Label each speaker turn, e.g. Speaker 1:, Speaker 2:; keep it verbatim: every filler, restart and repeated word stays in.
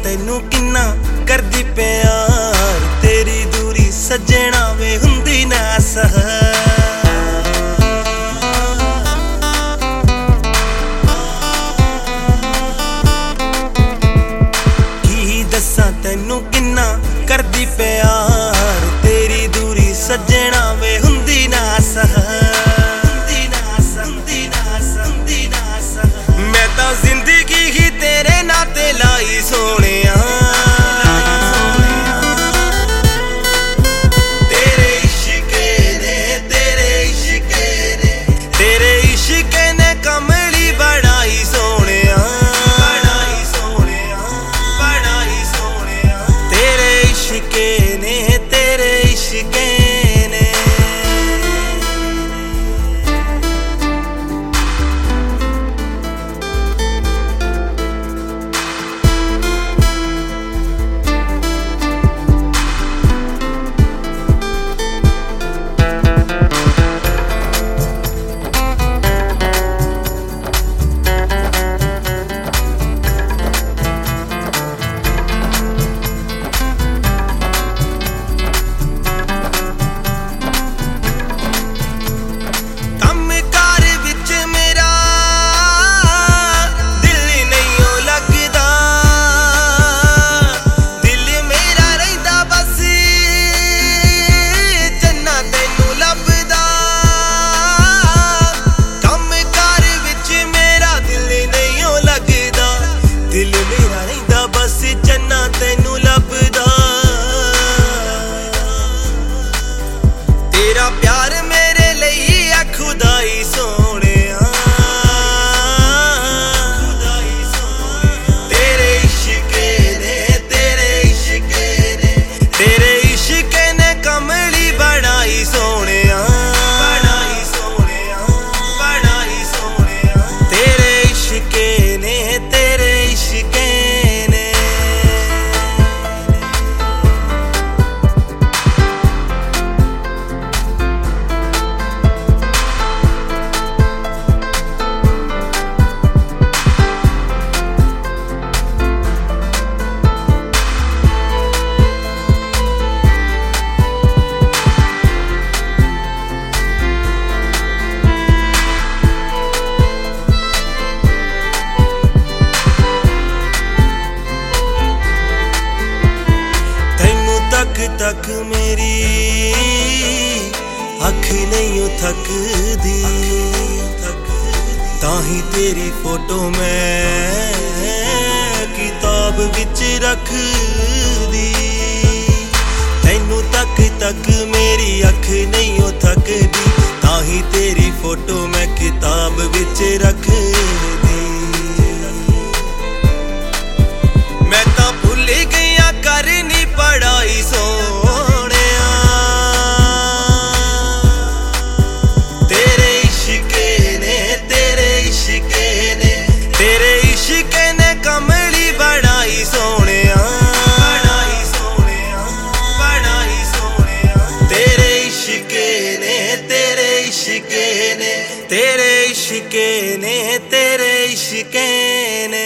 Speaker 1: तैनू किन्ना करदी प्यार, तेरी दूरी सजना वे हुंदी ना सहर। की दस्सां तैनू किन्ना करदी प्यार, तेरी दूरी सजना वे हुंदी ना सहर। मैं तां जिंदगी ही तेरे नाते लाई सोनिया, तेरे इश्के ने तेरे इश्के ने तेरे इश्के ने कमली बढ़ाई सोनिया, बढ़ाई सोनिया बढ़ाई सोनिया। तेरे इश्के ने तेरे इश्के ने दिल मेरा रहिंदा बस चन्ना तैनू लभदा। तेरा प्यार मेरे लिए है खुदाई सोनिया, खुदाई सोनिया। तेरे इश्के ने तेरे इश्के ने तेरे इश्के ने कमली बढ़ाई सोनिया, बढ़ाई सोनिया बढ़ाई सोनिया। तेरे इश्के ने तेरे इश्के ने तक मेरी अख नहीं थकदी, ताही तेरी फोटो मैं किताब विच रख दी। तैनू तक तक मेरी अख नहीं थकदी, ताही तेरी फोटो मैं किताब विच रख दी। मैं तां भुल गईया करनी पढ़ाई सोनिया, तेरे इश्के ने तेरे इश्के ने तेरे इश्के ने कमली बढ़ाई सोनिया, बढ़ाई सोनिया बढ़ाई सोनिया। तेरे इश्के ने तेरे इश्के ने तेरे इश्के ने तेरे इश्के ने